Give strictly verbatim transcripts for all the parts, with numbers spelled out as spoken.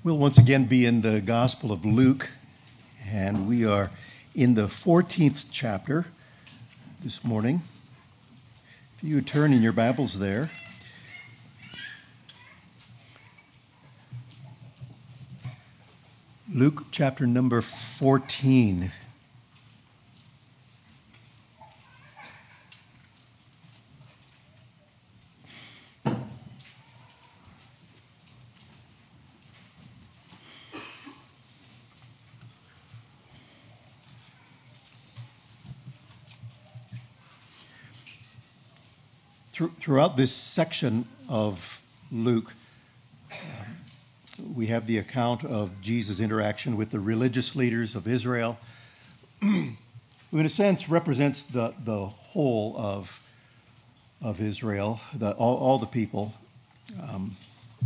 We'll once again be in the Gospel of Luke, and we are in the fourteenth chapter this morning. If you would turn in your Bibles there. Luke chapter number fourteen. Throughout this section of Luke, we have the account of Jesus' interaction with the religious leaders of Israel, who in a sense represents the, the whole of, of Israel, the, all, all the people. Um,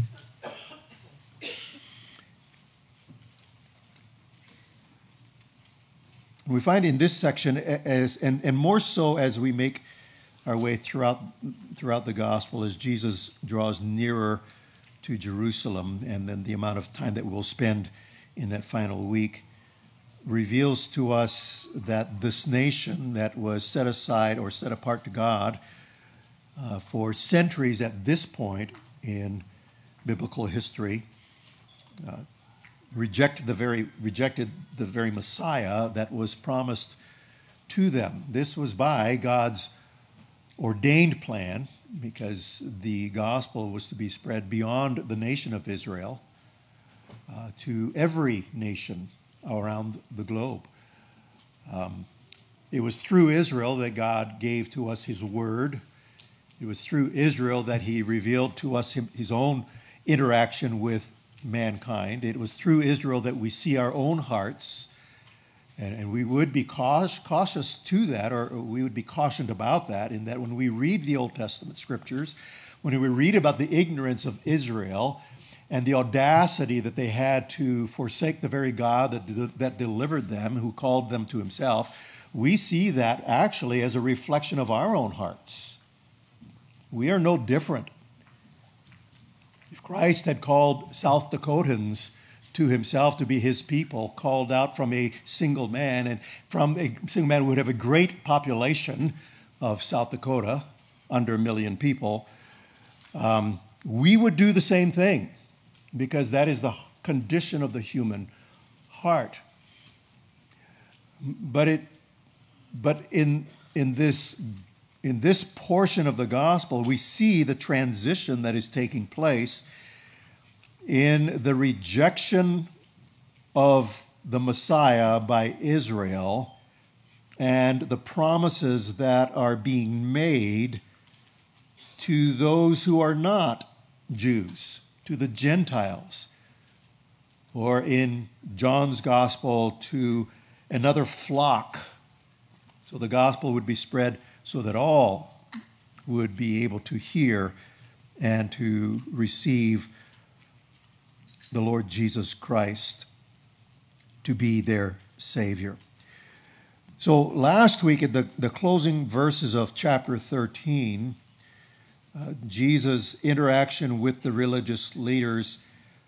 we find in this section, as and, and more so as we make our way throughout throughout the gospel, as Jesus draws nearer to Jerusalem, and then the amount of time that we'll spend in that final week reveals to us that this nation that was set aside or set apart to God uh, for centuries at this point in biblical history uh, rejected the very rejected the very Messiah that was promised to them. This was by God's ordained plan, because the gospel was to be spread beyond the nation of Israel uh, to every nation around the globe. Um, it was through Israel that God gave to us his word. It was through Israel that he revealed to us him, his own interaction with mankind. It was through Israel that we see our own hearts. And, and we would be cautious, cautious to that, or we would be cautioned about that, in that when we read the Old Testament scriptures, when we read about the ignorance of Israel and the audacity that they had to forsake the very God that, that delivered them, who called them to himself, we see that actually as a reflection of our own hearts. We are no different. If Christ had called South Dakotans to himself to be his people, called out from a single man, and from a single man who would have a great population of South Dakota, under a million people, um, we would do the same thing, because that is the condition of the human heart. But it, but in in this in this portion of the gospel, we see the transition that is taking place in the rejection of the Messiah by Israel and the promises that are being made to those who are not Jews, to the Gentiles, or in John's gospel, to another flock. So the gospel would be spread so that all would be able to hear and to receive the Lord Jesus Christ to be their Savior. So last week, at the, the closing verses of chapter thirteen, uh, Jesus' interaction with the religious leaders,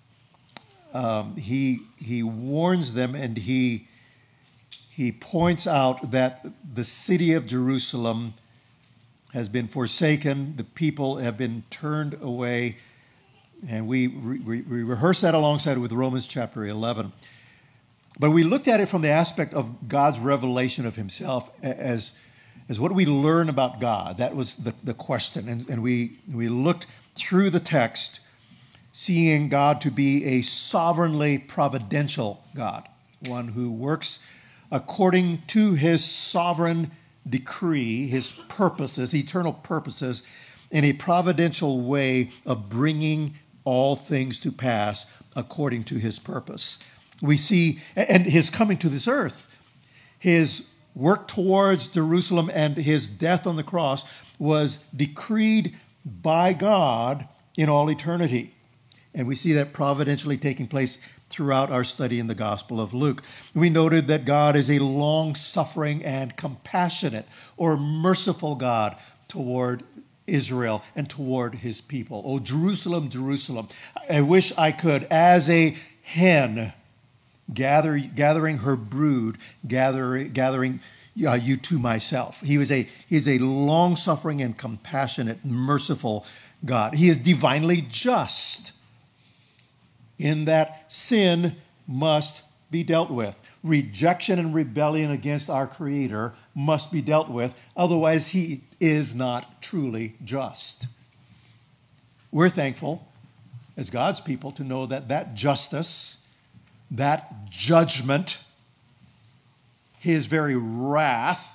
um, he, he warns them, and he, he points out that the city of Jerusalem has been forsaken, the people have been turned away. And we, we, we rehearsed that alongside with Romans chapter eleven. But we looked at it from the aspect of God's revelation of himself as, as what we learn about God. That was the, the question. And, and we, we looked through the text, seeing God to be a sovereignly providential God, one who works according to his sovereign decree, his purposes, eternal purposes, in a providential way of bringing all things to pass according to his purpose. We see, and his coming to this earth, his work towards Jerusalem and his death on the cross was decreed by God in all eternity. And we see that providentially taking place throughout our study in the Gospel of Luke. We noted that God is a long-suffering and compassionate or merciful God toward Israel and toward his people. Oh, Jerusalem, Jerusalem, I wish I could, as a hen gather, gathering her brood, gather, gathering uh, you to myself. He was a he is a long-suffering and compassionate, merciful God. He is divinely just in that sin must be dealt with. Rejection and rebellion against our Creator must be dealt with. Otherwise, he is not truly just. We're thankful as God's people to know that that justice, that judgment, his very wrath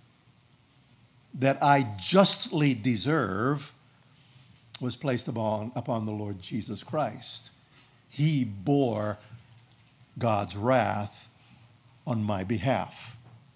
that I justly deserve was placed upon, upon the Lord Jesus Christ. He bore God's wrath on my behalf.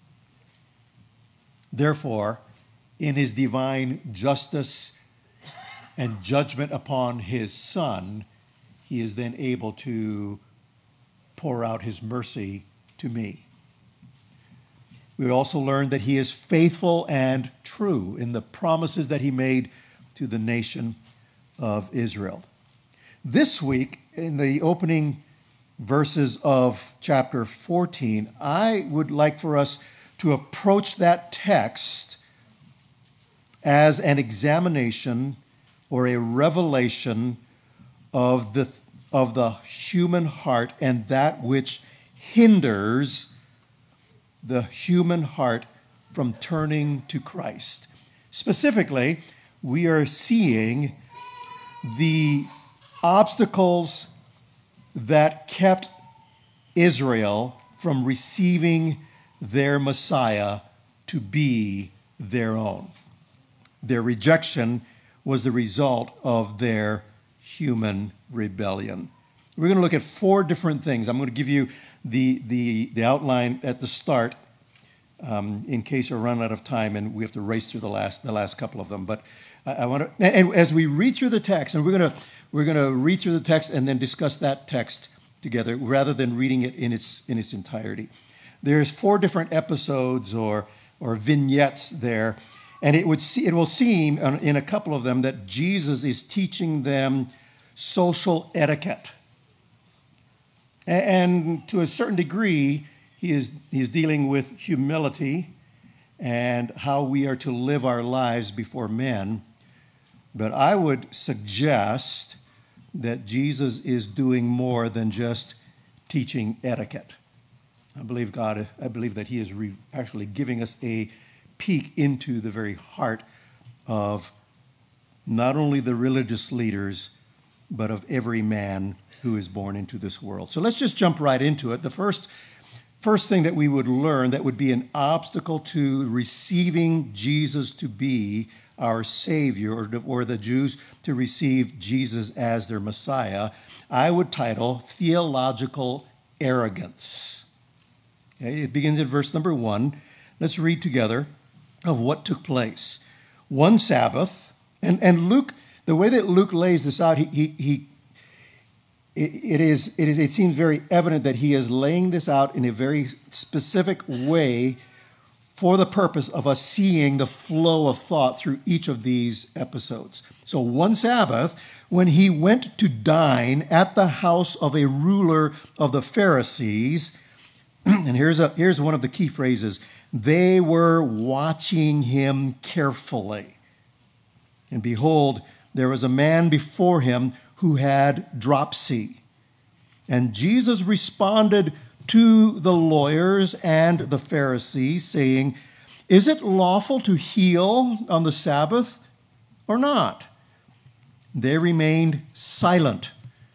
Therefore, in his divine justice and judgment upon his Son, he is then able to pour out his mercy to me. We also learned that he is faithful and true in the promises that he made to the nation of Israel. This week, in the opening verses of chapter fourteen, I would like for us to approach that text as an examination or a revelation of the, of the human heart and that which hinders the human heart from turning to Christ. Specifically, we are seeing the obstacles that kept Israel from receiving their Messiah to be their own. Their rejection was the result of their human rebellion. We're going to look at four different things. I'm going to give you the, the, the outline at the start um, in case we run out of time and we have to race through the last the last couple of them. But I, I want to, and, and as we read through the text, and we're going to we're going to read through the text and then discuss that text together rather than reading it in its in its entirety. There's four different episodes or or vignettes there, and it would see, it will seem in a couple of them that Jesus is teaching them social etiquette. And to a certain degree, he is, he is dealing with humility and how we are to live our lives before men. But I would suggest that Jesus is doing more than just teaching etiquette. I believe God, I believe that he is re- actually giving us a peek into the very heart of not only the religious leaders, but of every man who is born into this world. So let's just jump right into it. The first, first thing that we would learn that would be an obstacle to receiving Jesus to be our Savior, or, or the Jews to receive Jesus as their Messiah, I would title theological arrogance. Okay, it begins in verse number one. Let's read together of what took place. One Sabbath, and, and Luke, the way that Luke lays this out, he, he, he it, it is it is it seems very evident that he is laying this out in a very specific way for the purpose of us seeing the flow of thought through each of these episodes. So one Sabbath, when he went to dine at the house of a ruler of the Pharisees, and here's a here's one of the key phrases, they were watching him carefully. And behold, there was a man before him who had dropsy. And Jesus responded to the lawyers and the Pharisees, saying, "Is it lawful to heal on the Sabbath or not?" They remained silent.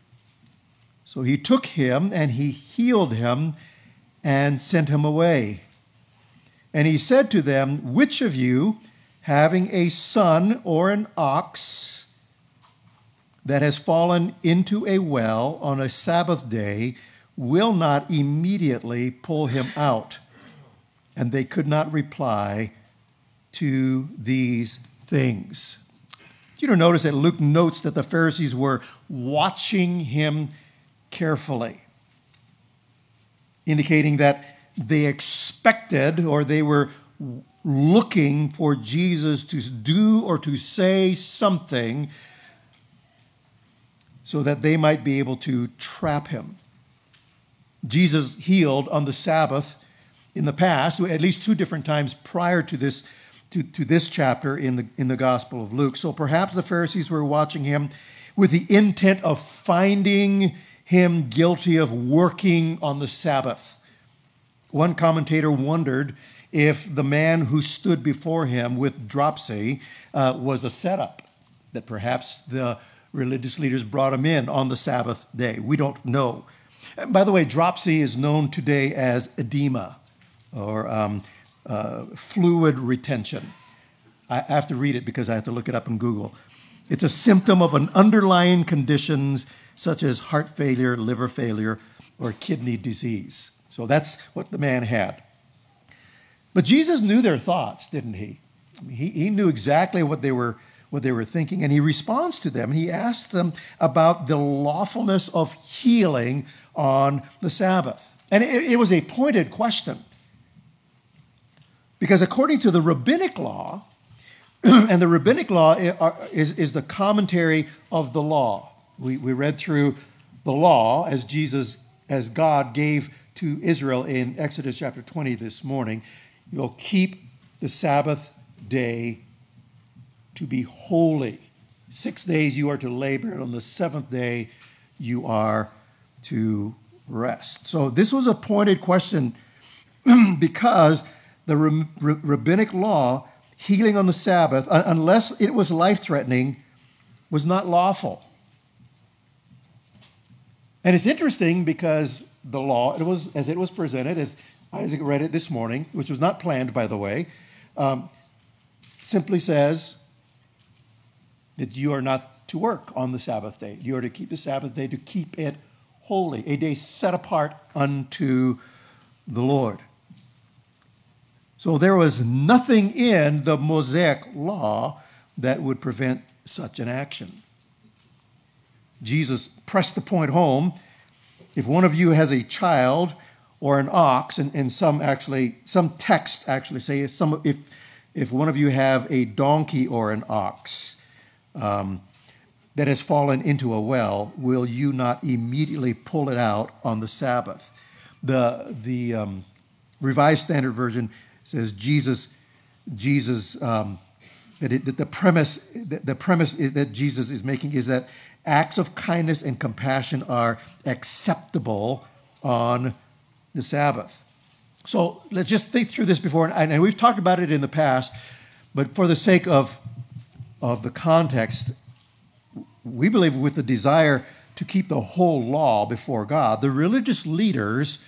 So he took him and he healed him and sent him away. And he said to them, "Which of you, having a son or an ox that has fallen into a well on a Sabbath day, will not immediately pull him out?" And they could not reply to these things. You don't notice that Luke notes that the Pharisees were watching him carefully, indicating that they expected or they were looking for Jesus to do or to say something so that they might be able to trap him. Jesus healed on the Sabbath in the past, at least two different times prior to this to, to this chapter in the in the Gospel of Luke. So perhaps the Pharisees were watching him with the intent of finding him guilty of working on the Sabbath. One commentator wondered if the man who stood before him with dropsy uh, was a setup, that perhaps the religious leaders brought him in on the Sabbath day. We don't know. And by the way, dropsy is known today as edema or um, uh, fluid retention. I have to read it because I have to look it up in Google. It's a symptom of an underlying conditions such as heart failure, liver failure, or kidney disease. So that's what the man had. But Jesus knew their thoughts, didn't he? He, he knew exactly what they were what they were thinking, and he responds to them. And he asks them about the lawfulness of healing on the Sabbath. And it, it was a pointed question. Because according to the rabbinic law, and the rabbinic law is, is the commentary of the law. We, we read through the law as Jesus, as God gave to Israel in Exodus chapter twenty this morning. You'll keep the Sabbath day to be holy. Six days you are to labor, and on the seventh day you are to rest. So this was a pointed question because the rabbinic law, healing on the Sabbath, unless it was life-threatening, was not lawful. And it's interesting because the law, it was as it was presented, as Isaac read it this morning, which was not planned, by the way, um, simply says that you are not to work on the Sabbath day. You are to keep the Sabbath day, to keep it holy, a day set apart unto the Lord. So there was nothing in the Mosaic law that would prevent such an action. Jesus pressed the point home. If one of you has a child or an ox, and, and some actually, some texts actually say some if if one of you have a donkey or an ox um, that has fallen into a well, will you not immediately pull it out on the Sabbath? The the um, Revised Standard Version says Jesus Jesus um, that, it, that the premise that the premise is, that Jesus is making is that acts of kindness and compassion are acceptable on the Sabbath. So let's just think through this before, and, and we've talked about it in the past, but for the sake of, of the context, we believe with the desire to keep the whole law before God, the religious leaders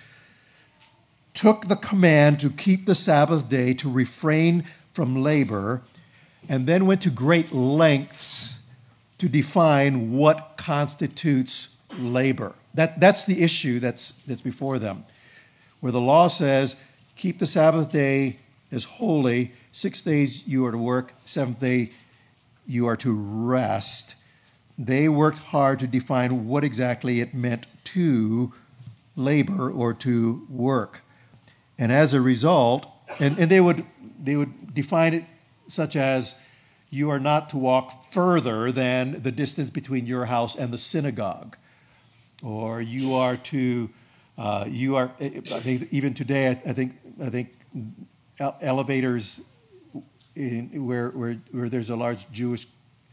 took the command to keep the Sabbath day, to refrain from labor, and then went to great lengths to define what constitutes labor. That, that's the issue that's, that's before them. Where the law says, keep the Sabbath day as holy, six days you are to work, seventh day you are to rest. They worked hard to define what exactly it meant to labor or to work. And as a result, and, and they would they would define it such as, you are not to walk further than the distance between your house and the synagogue. Or you are to, uh, you are, I think even today, I, I think I think elevators in, where, where where there's a large Jewish,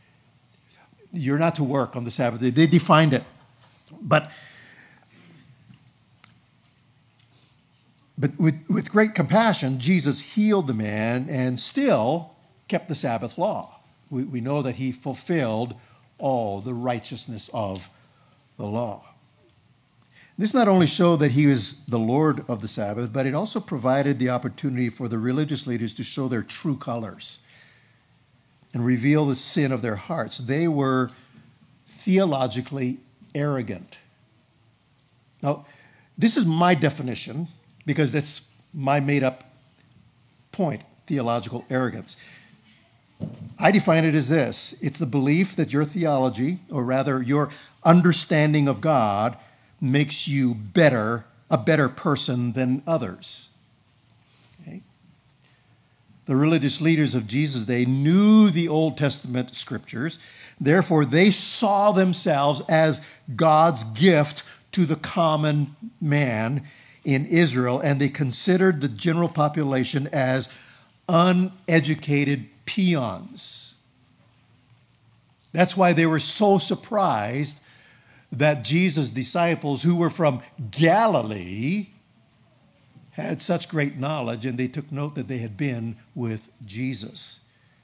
you're not to work on the Sabbath day. They defined it. But but with, with great compassion, Jesus healed the man and still kept the Sabbath law. We, we know that he fulfilled all the righteousness of the law. This not only showed that he was the Lord of the Sabbath, but it also provided the opportunity for the religious leaders to show their true colors and reveal the sin of their hearts. They were theologically arrogant. Now, this is my definition because that's my made-up point, theological arrogance. I define it as this. It's the belief that your theology, or rather your understanding of God, makes you better, a better person than others. Okay? The religious leaders of Jesus' day knew the Old Testament scriptures. Therefore, they saw themselves as God's gift to the common man in Israel, and they considered the general population as uneducated peons. That's why they were so surprised that Jesus' disciples, who were from Galilee, had such great knowledge, and they took note that they had been with Jesus.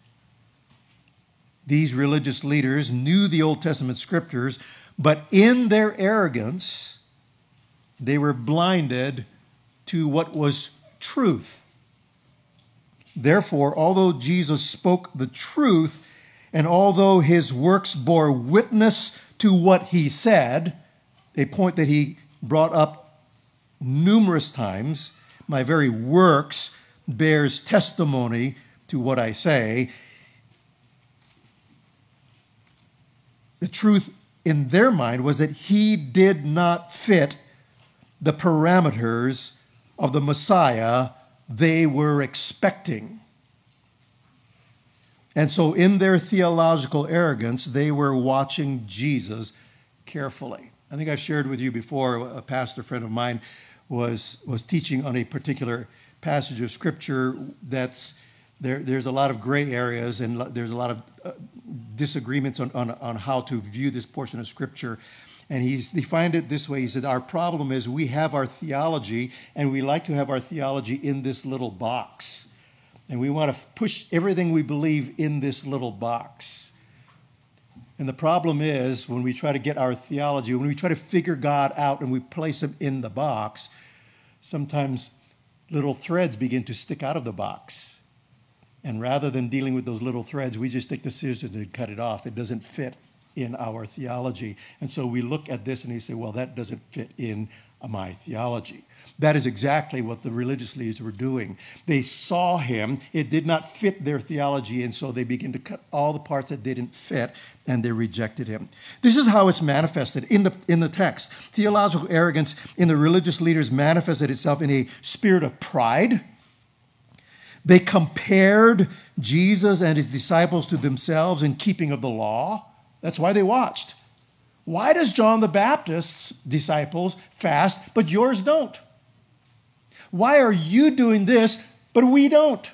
These religious leaders knew the Old Testament scriptures, but in their arrogance, they were blinded to what was truth. Therefore, although Jesus spoke the truth, and although his works bore witness to what he said, a point that he brought up numerous times, my very works bears testimony to what I say. The truth in their mind was that he did not fit the parameters of the Messiah they were expecting. And so in their theological arrogance, they were watching Jesus carefully. I think I've shared with you before, a pastor friend of mine was, was teaching on a particular passage of Scripture that's, there, there's a lot of gray areas and there's a lot of uh, disagreements on, on, on how to view this portion of Scripture. And he's defined it this way. He said, our problem is we have our theology, and we like to have our theology in this little box. And we want to push everything we believe in this little box. And the problem is when we try to get our theology, when we try to figure God out and we place him in the box, sometimes little threads begin to stick out of the box. And rather than dealing with those little threads, we just take the scissors and cut it off. It doesn't fit in our theology. And so we look at this and we say, well, that doesn't fit in my theology. That is exactly what the religious leaders were doing. They saw him, it did not fit their theology, and so they began to cut all the parts that didn't fit, and they rejected him. This is how it's manifested in the, in the text. Theological arrogance in the religious leaders manifested itself in a spirit of pride. They compared Jesus and his disciples to themselves in keeping of the law. That's why they watched. Why does John the Baptist's disciples fast, but yours don't? Why are you doing this, but we don't?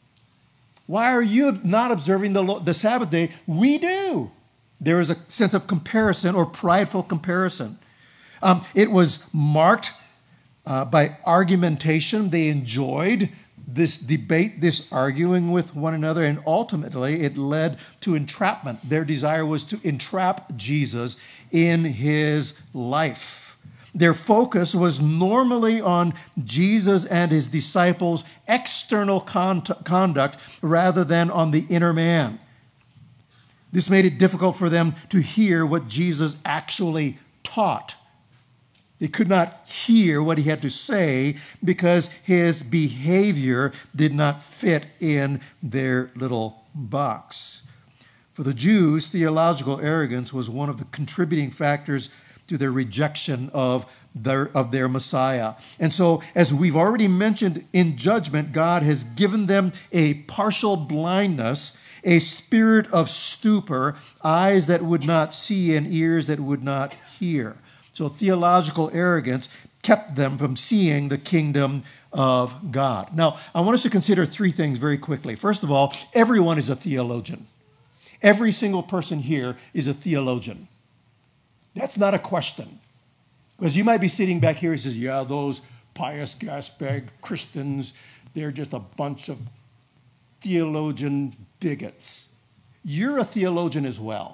Why are you not observing the, the Sabbath day? We do. There is a sense of comparison or prideful comparison. Um, it was marked uh, by argumentation. They enjoyed this debate, this arguing with one another, and ultimately it led to entrapment. Their desire was to entrap Jesus in his life. Their focus was normally on Jesus and his disciples' external con- conduct rather than on the inner man. This made it difficult for them to hear what Jesus actually taught. They could not hear what he had to say because his behavior did not fit in their little box. For the Jews, theological arrogance was one of the contributing factors to their rejection of their, of their Messiah. And so, as we've already mentioned, in judgment, God has given them a partial blindness, a spirit of stupor, eyes that would not see and ears that would not hear. So theological arrogance kept them from seeing the kingdom of God. Now, I want us to consider three things very quickly. First of all, everyone is a theologian. Every single person here is a theologian. That's not a question. Because you might be sitting back here and says, yeah, those pious gasbag Christians, they're just a bunch of theologian bigots. You're a theologian as well.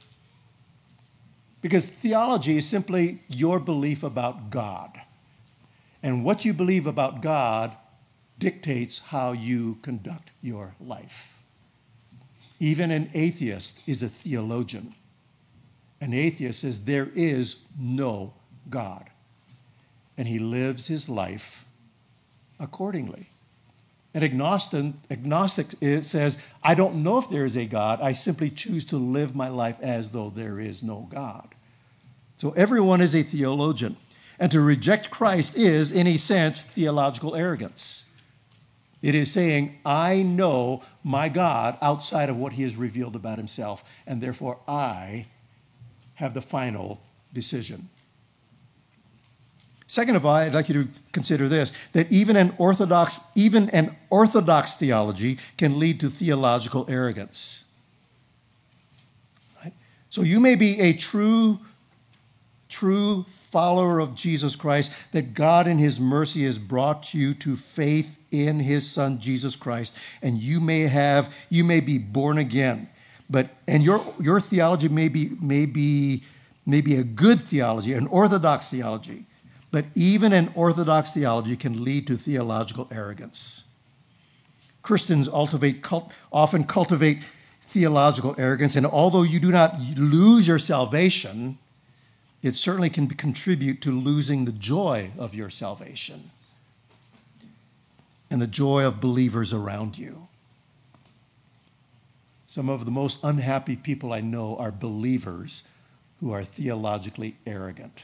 Because theology is simply your belief about God. And what you believe about God dictates how you conduct your life. Even an atheist is a theologian. An atheist says there is no God. And he lives his life accordingly. An agnostic, agnostic says, I don't know if there is a God. I simply choose to live my life as though there is no God. So everyone is a theologian. And to reject Christ is, in a sense, theological arrogance. It is saying, I know my God outside of what he has revealed about himself, and therefore I have the final decision. Second of all, I'd like you to consider this, that even an orthodox, even an orthodox theology can lead to theological arrogance. Right? So you may be a true, true follower of Jesus Christ, that God in his mercy has brought you to faith in his Son, Jesus Christ, and you may have, you may be born again. But, and your, your theology may be, may be, may be a good theology, an orthodox theology. But even an orthodox theology can lead to theological arrogance. Christians cultivate, cult, often cultivate theological arrogance, and although you do not lose your salvation, it certainly can contribute to losing the joy of your salvation and the joy of believers around you. Some of the most unhappy people I know are believers who are theologically arrogant.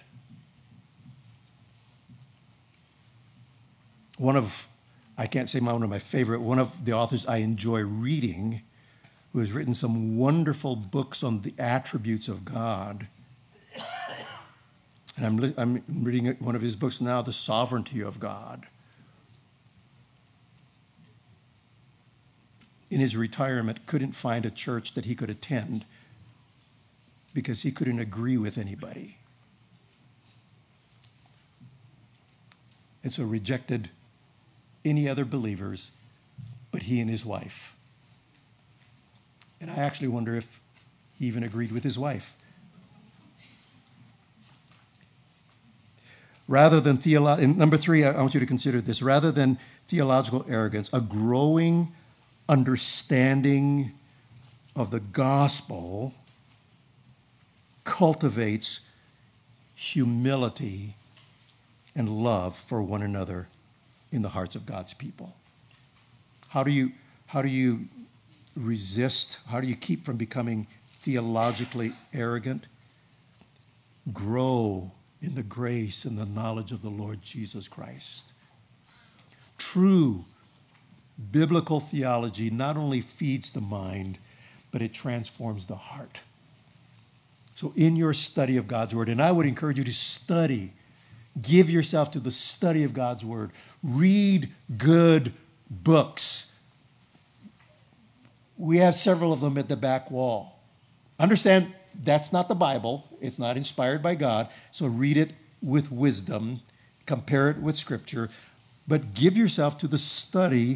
One of, I can't say my, one of my favorite, one of the authors I enjoy reading, who has written some wonderful books on the attributes of God. And I'm, I'm reading one of his books now, The Sovereignty of God. In his retirement, couldn't find a church that he could attend because he couldn't agree with anybody. And so rejected any other believers but he and his wife. And I actually wonder if he even agreed with his wife. Rather than theolo- and number three, I want you to consider this. Rather than theological arrogance, a growing understanding of the gospel cultivates humility and love for one another in the hearts of God's people. How do you, how do you resist? How do you keep from becoming theologically arrogant? Grow in the grace and the knowledge of the Lord Jesus Christ. True biblical theology not only feeds the mind, but it transforms the heart. So in your study of God's word, and I would encourage you to study, give yourself to the study of God's word. Read good books. We have several of them at the back wall. Understand, that's not the Bible. It's not inspired by God. So read it with wisdom. Compare it with Scripture. But give yourself to the study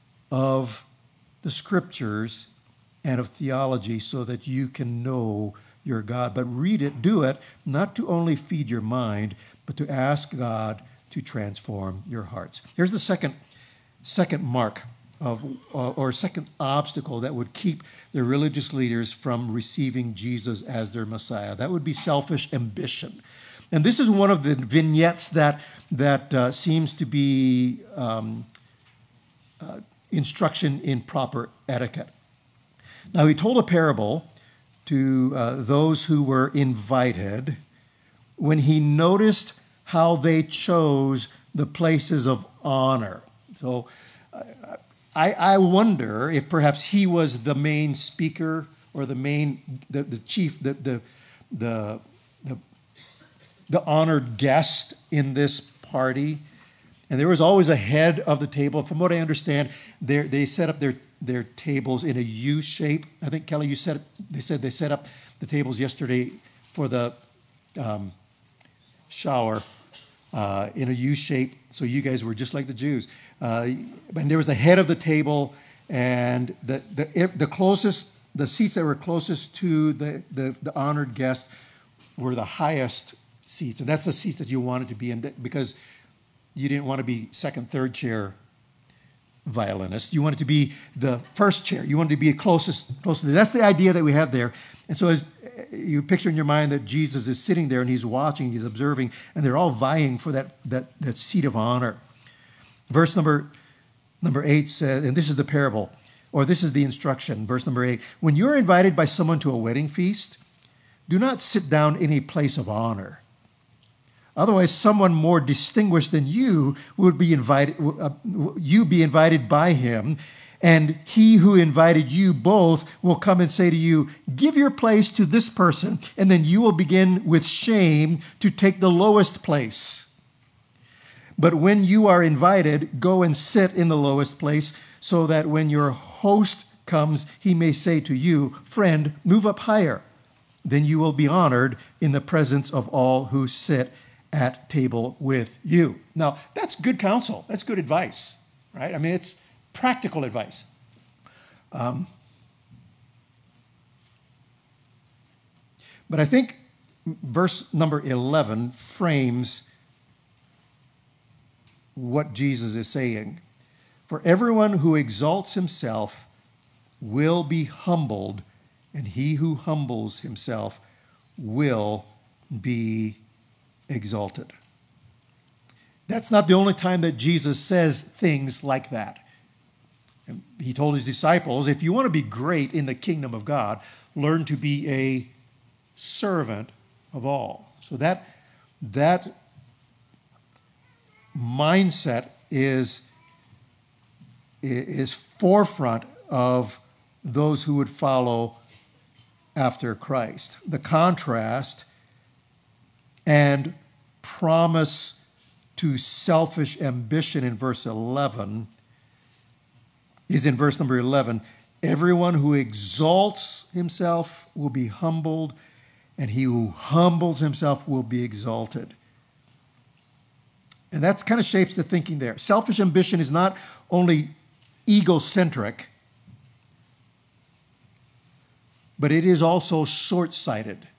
of the Scriptures and of theology so that you can know your God. But read it, do it, not to only feed your mind, but to ask God to transform your hearts. Here's the second, second mark of, or second obstacle that would keep the religious leaders from receiving Jesus as their Messiah. That would be selfish ambition. And this is one of the vignettes that, that uh, seems to be um, uh, instruction in proper etiquette. Now, he told a parable to uh, those who were invited when he noticed how they chose the places of honor. So uh, I, I wonder if perhaps he was the main speaker or the main, the, the chief, the, the, the, the, the honored guest in this party. And there was always a head of the table. From what I understand, they set up their, their tables in a U shape. I think, Kelly, you said they said they set up the tables yesterday for the um, shower uh, in a U shape. So you guys were just like the Jews. Uh, and there was the head of the table, and the the the closest, the seats that were closest to the, the, the honored guest were the highest seats. And that's the seats that you wanted to be in because you didn't want to be second, third chair violinist. You wanted to be the first chair. You wanted to be closest, closest. That's the idea that we have there. And so as you picture in your mind that Jesus is sitting there and he's watching, he's observing, and they're all vying for that, that, that seat of honor. Verse number, number eight says, and this is the parable, or this is the instruction, verse number eight. When you're invited by someone to a wedding feast, do not sit down in a place of honor. Otherwise, someone more distinguished than you would be invited, uh, you be invited by him, and he who invited you both will come and say to you, give your place to this person, and then you will begin with shame to take the lowest place. But when you are invited, go and sit in the lowest place, so that when your host comes, he may say to you, friend, move up higher. Then you will be honored in the presence of all who sit at table with you. Now, that's good counsel. That's good advice, right? I mean, it's practical advice. Um, but I think verse number eleven frames what Jesus is saying. For everyone who exalts himself will be humbled, and he who humbles himself will be exalted. That's not the only time that Jesus says things like that. He told his disciples, if you want to be great in the kingdom of God, learn to be a servant of all. So that, that mindset is, is forefront of those who would follow after Christ. The contrast and promise to selfish ambition in verse eleven is in verse number eleven. Everyone who exalts himself will be humbled, and he who humbles himself will be exalted. And that kind of shapes the thinking there. Selfish ambition is not only egocentric, but it is also short-sighted.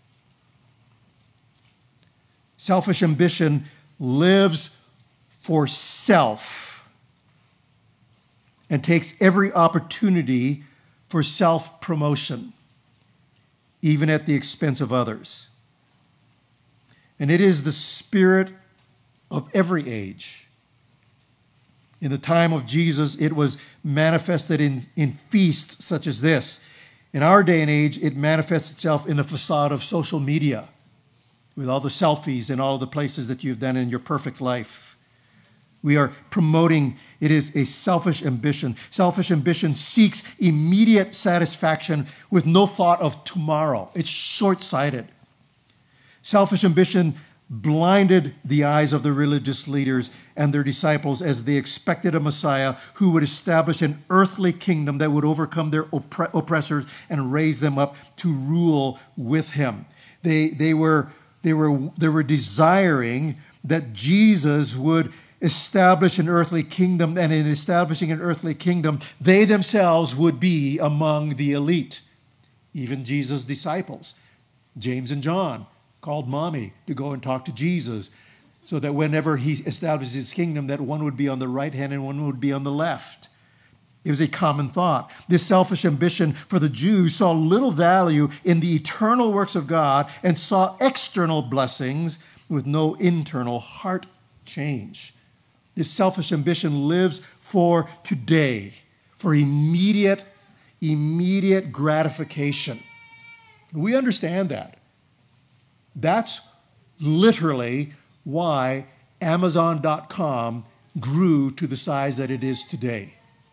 Selfish ambition lives for self and takes every opportunity for self-promotion, even at the expense of others. And it is the spirit of every age. In the time of Jesus, it was manifested in, in feasts such as this. In our day and age, it manifests itself in the facade of social media, with all the selfies and all the places that you've done in your perfect life. We are promoting, it is a selfish ambition. Selfish ambition seeks immediate satisfaction with no thought of tomorrow. It's short-sighted. Selfish ambition blinded the eyes of the religious leaders and their disciples as they expected a Messiah who would establish an earthly kingdom that would overcome their oppre- oppressors and raise them up to rule with him. They, they, were, they, were, they were desiring that Jesus would establish an earthly kingdom, and in establishing an earthly kingdom, they themselves would be among the elite. Even Jesus' disciples, James and John, called mommy to go and talk to Jesus, so that whenever he establishes his kingdom, that one would be on the right hand and one would be on the left. It was a common thought. This selfish ambition for the Jews saw little value in the eternal works of God and saw external blessings with no internal heart change. This selfish ambition lives for today, for immediate, immediate gratification. We understand that. That's literally why Amazon dot com grew to the size that it is today.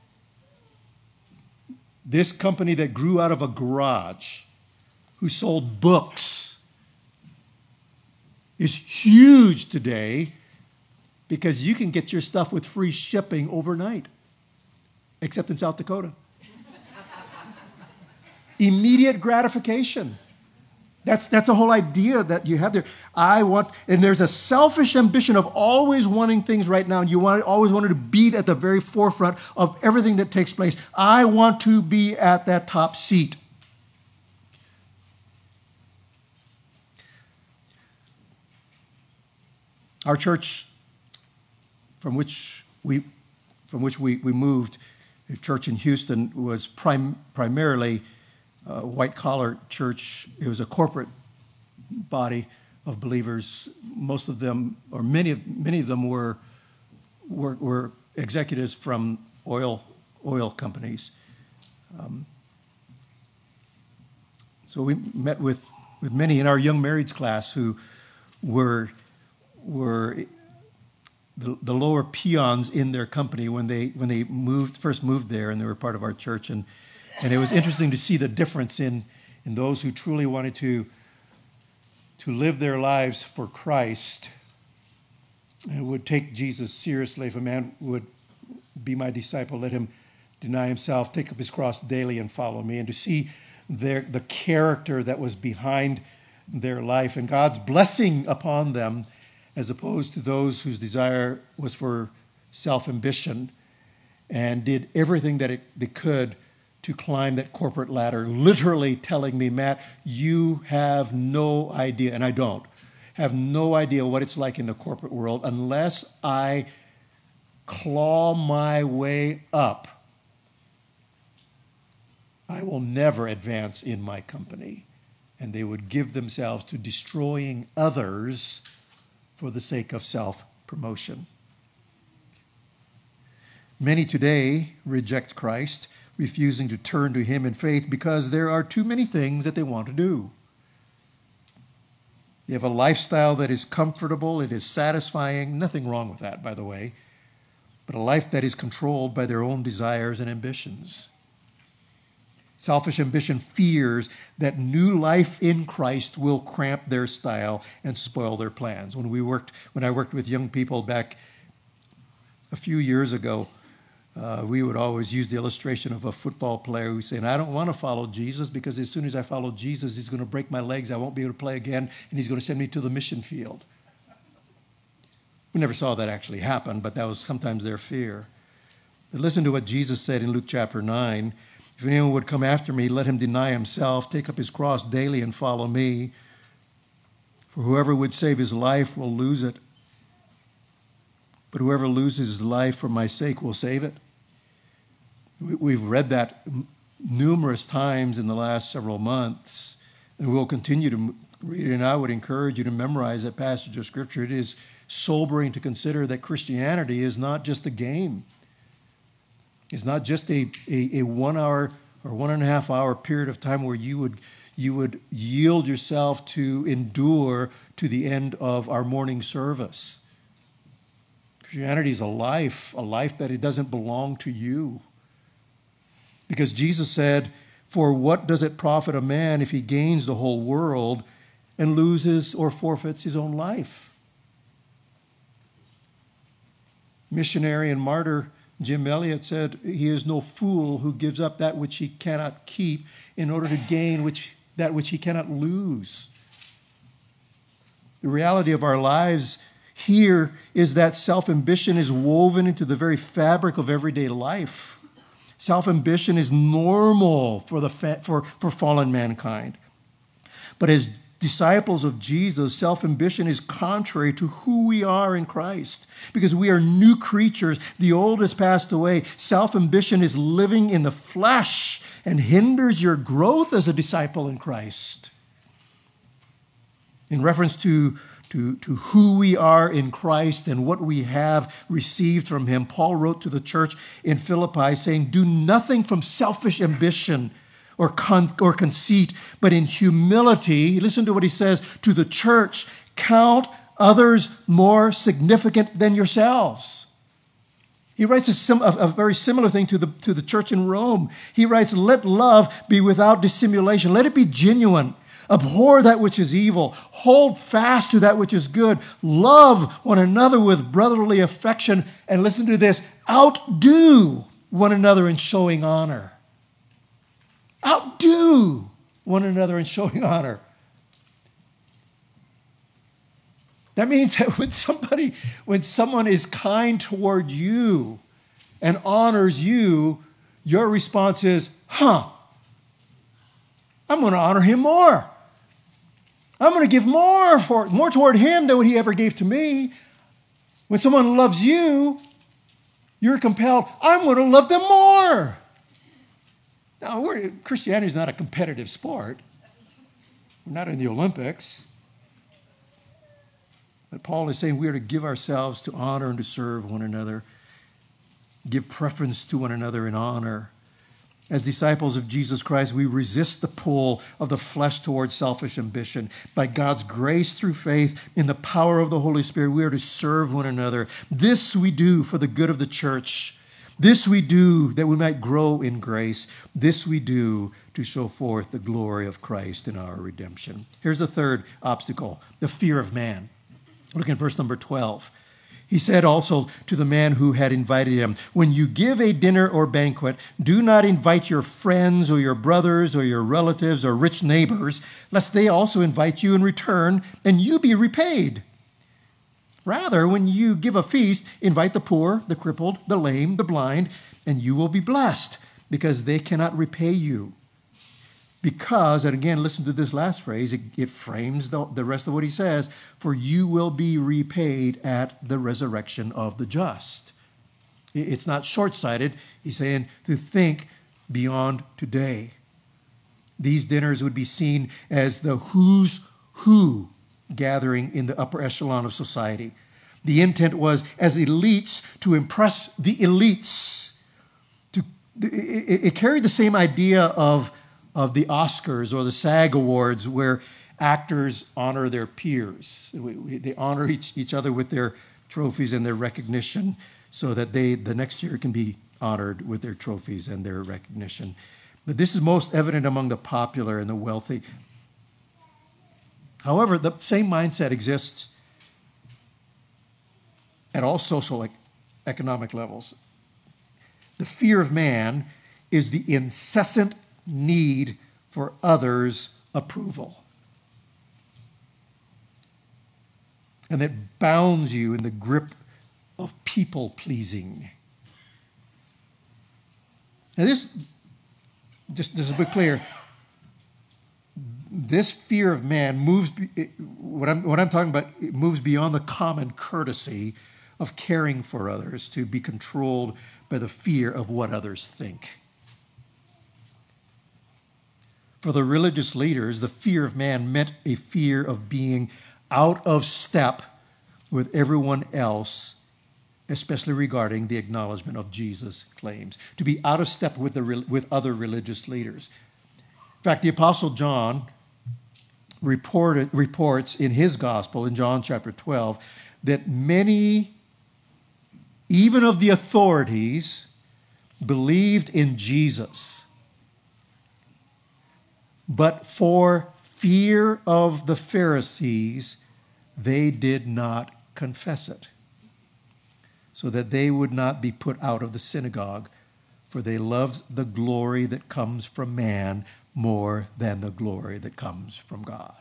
This company that grew out of a garage, who sold books, is huge today because you can get your stuff with free shipping overnight, except in South Dakota. Immediate gratification. That's, that's the whole idea that you have there. I want, and there's a selfish ambition of always wanting things right now. And you want, always wanted to be at the very forefront of everything that takes place. I want to be at that top seat. Our church, from which we, from which we, we moved, a church in Houston, was prim, primarily a white-collar church. It was a corporate body of believers. Most of them, or many of many of them, were were, were executives from oil oil companies. Um, so we met with, with many in our young marrieds class who were were the, the lower peons in their company when they when they moved first moved there, and they were part of our church. And And it was interesting to see the difference in, in those who truly wanted to, to live their lives for Christ and would take Jesus seriously. If a man would be my disciple, let him deny himself, take up his cross daily and follow me. And to see their, the character that was behind their life and God's blessing upon them, as opposed to those whose desire was for self-ambition and did everything that it, they could to climb that corporate ladder, literally telling me, Matt, you have no idea, and I don't, have no idea what it's like in the corporate world unless I claw my way up. I will never advance in my company. And they would give themselves to destroying others for the sake of self-promotion. Many today reject Christ, refusing to turn to him in faith because there are too many things that they want to do. They have a lifestyle that is comfortable, it is satisfying, nothing wrong with that, by the way, but a life that is controlled by their own desires and ambitions. Selfish ambition fears that new life in Christ will cramp their style and spoil their plans. When we worked, when I worked with young people back a few years ago, uh, we would always use the illustration of a football player who's saying, I don't want to follow Jesus because as soon as I follow Jesus, he's going to break my legs, I won't be able to play again, and he's going to send me to the mission field. We never saw that actually happen, but that was sometimes their fear. But listen to what Jesus said in Luke chapter nine. If anyone would come after me, let him deny himself, take up his cross daily and follow me. For whoever would save his life will lose it. But whoever loses his life for my sake will save it. We've read that numerous times in the last several months, and we'll continue to read it. And I would encourage you to memorize that passage of Scripture. It is sobering to consider that Christianity is not just a game. It's not just a, a, a one hour or one and a half hour period of time where you would you would yield yourself to endure to the end of our morning service. Christianity is a life, a life that it doesn't belong to you. Because Jesus said, for what does it profit a man if he gains the whole world and loses or forfeits his own life? Missionary and martyr Jim Elliot said, he is no fool who gives up that which he cannot keep in order to gain which that which he cannot lose. The reality of our lives here is that self-ambition is woven into the very fabric of everyday life. Self-ambition is normal for, the fa- for, for fallen mankind. But as disciples of Jesus, self-ambition is contrary to who we are in Christ because we are new creatures. The old has passed away. Self-ambition is living in the flesh and hinders your growth as a disciple in Christ. In reference to, to, to who we are in Christ and what we have received from him, Paul wrote to the church in Philippi saying, do nothing from selfish ambition or con- or conceit, but in humility, listen to what he says to the church, count others more significant than yourselves. He writes a, sim- a, a very similar thing to the, to the church in Rome. He writes, let love be without dissimulation. Let it be genuine. Abhor that which is evil. Hold fast to that which is good. Love one another with brotherly affection. And listen to this, outdo one another in showing honor. Outdo one another in showing honor. That means that when somebody, when someone is kind toward you and honors you, your response is, huh, I'm going to honor him more. I'm going to give more for more toward him than what he ever gave to me. When someone loves you, you're compelled, I'm going to love them more. Now, we're, Christianity is not a competitive sport. We're not in the Olympics. But Paul is saying we are to give ourselves to honor and to serve one another, give preference to one another in honor. As disciples of Jesus Christ, we resist the pull of the flesh towards selfish ambition. By God's grace through faith in the power of the Holy Spirit, we are to serve one another. This we do for the good of the church. This we do that we might grow in grace. This we do to show forth the glory of Christ in our redemption. Here's the third obstacle, the fear of man. Look at verse number twelve. He said also to the man who had invited him, when you give a dinner or banquet, do not invite your friends or your brothers or your relatives or rich neighbors, lest they also invite you in return and you be repaid. Rather, when you give a feast, invite the poor, the crippled, the lame, the blind, and you will be blessed, because they cannot repay you. Because, and again, listen to this last phrase, it, it frames the, the rest of what he says, for you will be repaid at the resurrection of the just. It's not short-sighted. He's saying to think beyond today. These dinners would be seen as the who's who gathering in the upper echelon of society. The intent was as elites to impress the elites. To, it, it carried the same idea of of the Oscars or the SAG Awards, where actors honor their peers. They honor each, each other with their trophies and their recognition so that they, the next year, can be honored with their trophies and their recognition. But this is most evident among the popular and the wealthy. However, the same mindset exists at all social economic levels. The fear of man is the incessant need for others' approval. And that bounds you in the grip of people-pleasing. Now this, just, just to be clear, this fear of man moves, what I'm, what I'm talking about, it moves beyond the common courtesy of caring for others to be controlled by the fear of what others think. For the religious leaders, the fear of man meant a fear of being out of step with everyone else, especially regarding the acknowledgement of Jesus' claims. To be out of step with, the, with other religious leaders. In fact, the Apostle John reported, reports in his gospel, in John chapter twelve, that many, even of the authorities, believed in Jesus. But for fear of the Pharisees, they did not confess it, so that they would not be put out of the synagogue, for they loved the glory that comes from man more than the glory that comes from God.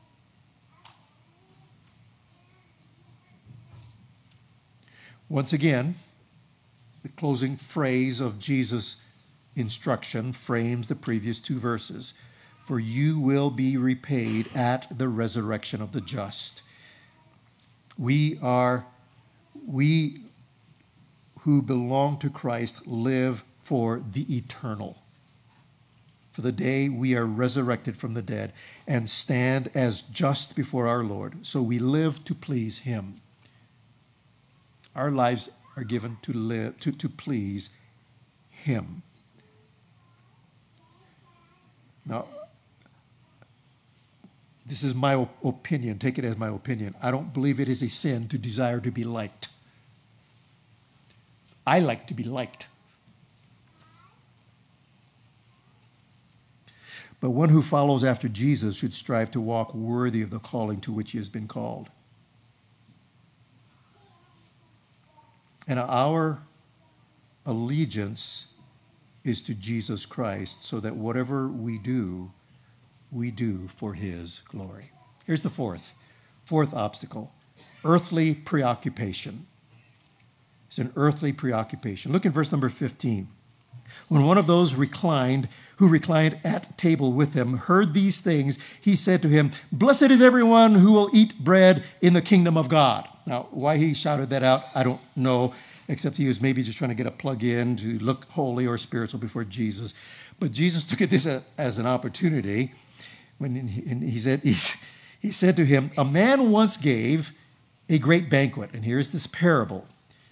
Once again, the closing phrase of Jesus' instruction frames the previous two verses. For you will be repaid at the resurrection of the just. We are, we who belong to Christ live for the eternal. For the day we are resurrected from the dead and stand as just before our Lord. So we live to please him. Our lives are given to live, to, to please him. Now, this is my op- opinion. Take it as my opinion. I don't believe it is a sin to desire to be liked. I like to be liked. But one who follows after Jesus should strive to walk worthy of the calling to which he has been called. And our allegiance is to Jesus Christ, so that whatever we do, we do for his glory. Here's the fourth, fourth obstacle, earthly preoccupation. It's an earthly preoccupation. Look in verse number fifteen. When one of those reclined, who reclined at table with him, heard these things, he said to him, "Blessed is everyone who will eat bread in the kingdom of God." Now, why he shouted that out, I don't know, except he was maybe just trying to get a plug in to look holy or spiritual before Jesus. But Jesus took it this as an opportunity. When he said, he said to him, "A man once gave a great banquet." And here's this parable.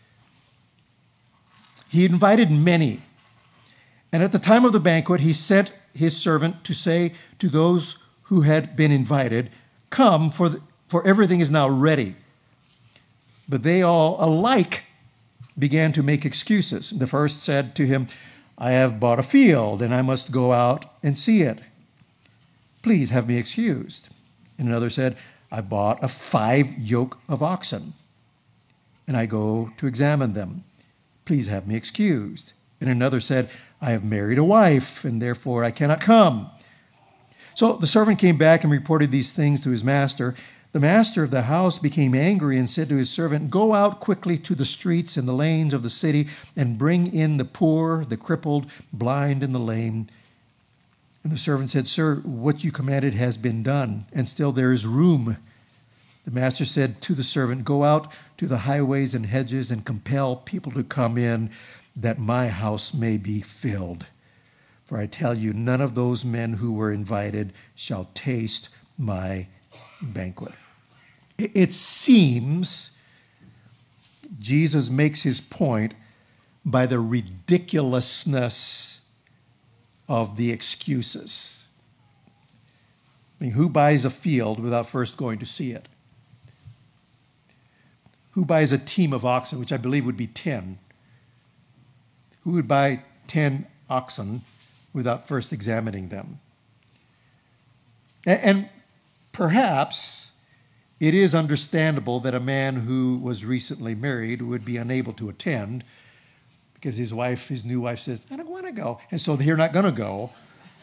He invited many. And at the time of the banquet, he sent his servant to say to those who had been invited, "Come, for, the, for everything is now ready." But they all alike began to make excuses. The first said to him, "I have bought a field, and I must go out and see it. Please have me excused." And another said, "I bought a five yoke of oxen." and I go to examine them. Please have me excused. And another said, I have married a wife, and therefore I cannot come. So the servant came back and reported these things to his master. The master of the house became angry and said to his servant, Go out quickly to the streets and the lanes of the city and bring in the poor, the crippled, blind, and the lame. And the servant said, Sir, what you commanded has been done, and still there is room. The master said to the servant, Go out to the highways and hedges and compel people to come in, that my house may be filled. For I tell you, none of those men who were invited shall taste my banquet. It seems Jesus makes his point by the ridiculousness of the excuses. I mean, who buys a field without first going to see it? Who buys a team of oxen, which I believe would be ten? Who would buy ten oxen without first examining them? And perhaps it is understandable that a man who was recently married would be unable to attend because his wife, his new wife says, I don't want to go. And so they're not going to go.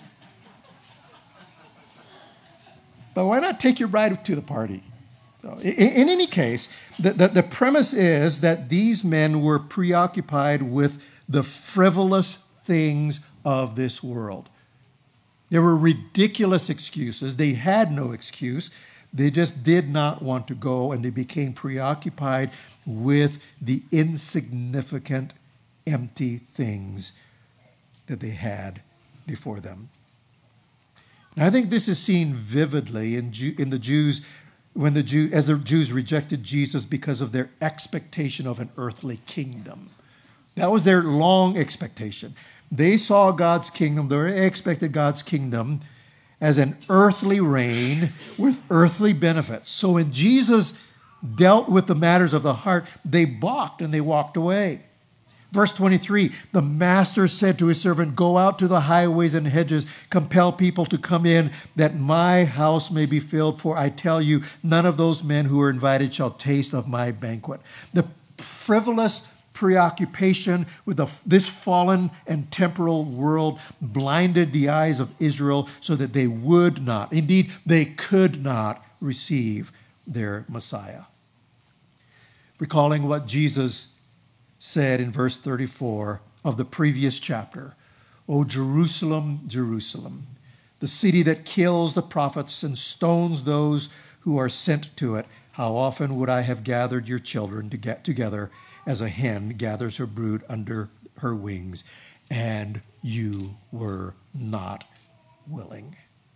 But why not take your bride to the party? So in, in any case, the, the, the premise is that these men were preoccupied with the frivolous things of this world. There were ridiculous excuses. They had no excuse. They just did not want to go, and they became preoccupied with the insignificant, empty things that they had before them. And I think this is seen vividly in, Jew, in the Jews when the Jew, as the Jews rejected Jesus because of their expectation of an earthly kingdom. That was their long expectation. They saw God's kingdom, they expected God's kingdom as an earthly reign with earthly benefits. So when Jesus dealt with the matters of the heart, they balked and they walked away. Verse twenty-three, the master said to his servant, Go out to the highways and hedges, compel people to come in, that my house may be filled. For I tell you, none of those men who are invited shall taste of my banquet. The frivolous preoccupation with the, this fallen and temporal world blinded the eyes of Israel so that they would not, indeed, they could not receive their Messiah. Recalling what Jesus said in verse thirty-four of the previous chapter, O Jerusalem, Jerusalem, the city that kills the prophets and stones those who are sent to it, how often would I have gathered your children to get together as a hen gathers her brood under her wings, and you were not willing.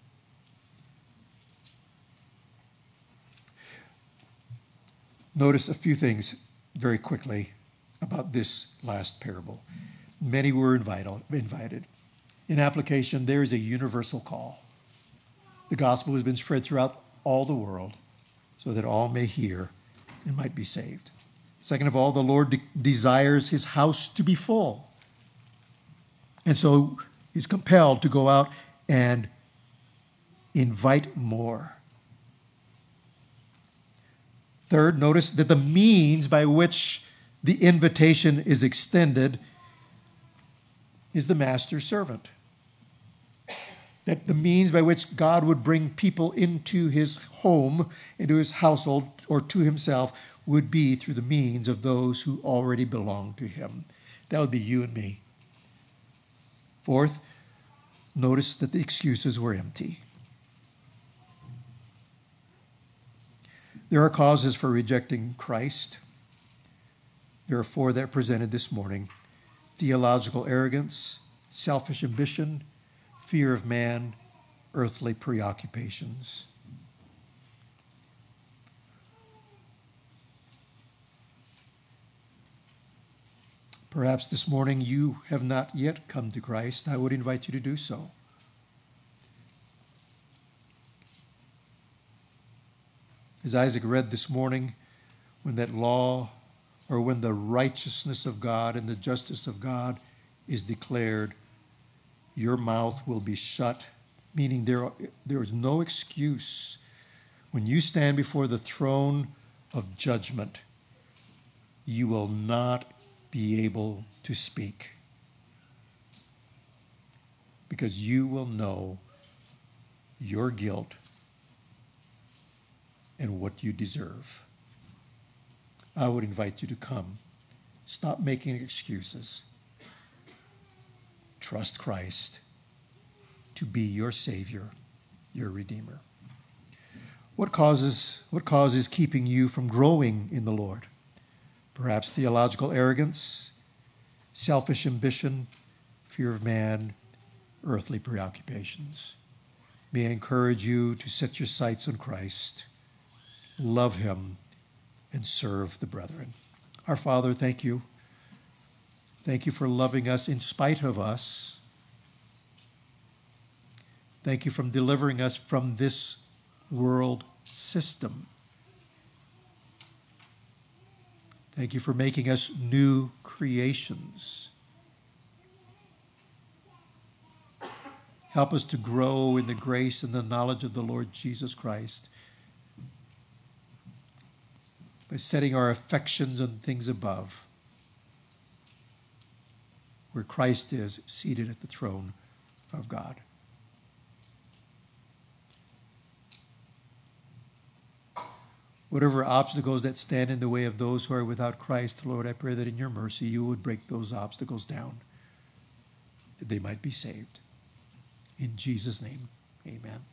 Notice a few things very quickly about this last parable. Many were invited. In application, there is a universal call. The gospel has been spread throughout all the world so that all may hear and might be saved. Second of all, the Lord de- desires his house to be full. And so he's compelled to go out and invite more. Third, notice that the means by which the invitation is extended is the master's servant. That the means by which God would bring people into his home, into his household, or to himself would be through the means of those who already belong to him. That would be you and me. Fourth, notice that the excuses were empty. There are causes for rejecting Christ. There are four that are presented this morning: theological arrogance, selfish ambition, fear of man, earthly preoccupations. Perhaps this morning you have not yet come to Christ. I would invite you to do so. As Isaac read this morning, when that law or when the righteousness of God and the justice of God is declared, your mouth will be shut, meaning there, there is no excuse. When you stand before the throne of judgment, you will not be able to speak, because you will know your guilt and what you deserve. I would invite you to come. Stop making excuses. Trust Christ to be your Savior, your Redeemer. What causes, what cause is keeping you from growing in the Lord? Perhaps theological arrogance, selfish ambition, fear of man, earthly preoccupations. May I encourage you to set your sights on Christ, love him, and serve the brethren. Our Father, thank you. Thank you for loving us in spite of us. Thank you for delivering us from this world system. Thank you for making us new creations. Help us to grow in the grace and the knowledge of the Lord Jesus Christ by setting our affections on things above, where Christ is seated at the throne of God. Whatever obstacles that stand in the way of those who are without Christ, Lord, I pray that in your mercy you would break those obstacles down, that they might be saved. In Jesus' name, amen.